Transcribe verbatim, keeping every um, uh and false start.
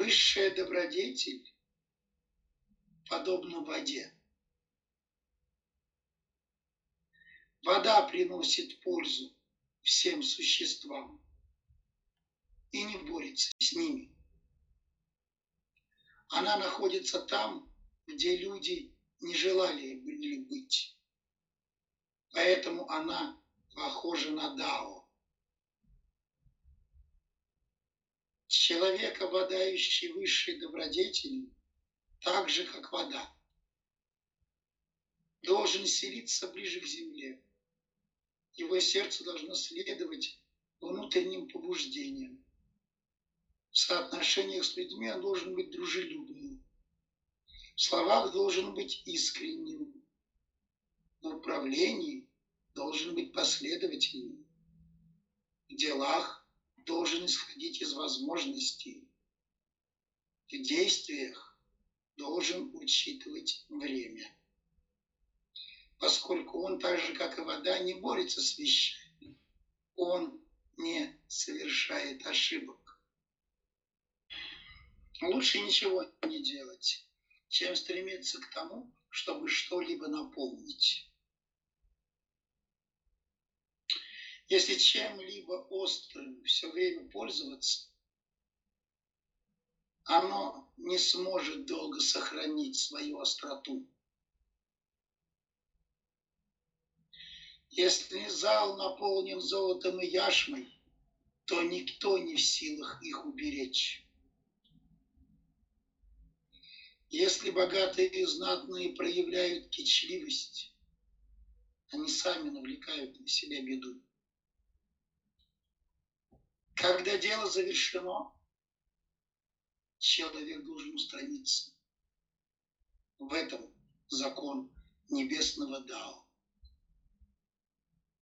Высшая добродетель подобна воде. Вода приносит пользу всем существам и не борется с ними. Она находится там, где люди не желали быть. Поэтому она похожа на Дао. Человек, обладающий высшей добродетелью, так же, как вода, должен селиться ближе к земле. Его сердце должно следовать внутренним побуждениям. В соотношениях с людьми он должен быть дружелюбным. В словах должен быть искренним. В управлении должен быть последовательным. В делах должен исходить из возможностей. В действиях должен учитывать время. Поскольку он, так же как и вода, не борется с вещами, он не совершает ошибок. Лучше ничего не делать, чем стремиться к тому, чтобы что-либо наполнить. Если чем-либо острым все время пользоваться, оно не сможет долго сохранить свою остроту. Если зал наполнен золотом и яшмой, то никто не в силах их уберечь. Если богатые и знатные проявляют кичливость, они сами навлекают на себя беду. Когда дело завершено, человек должен устраниться. В этом закон небесного Дао.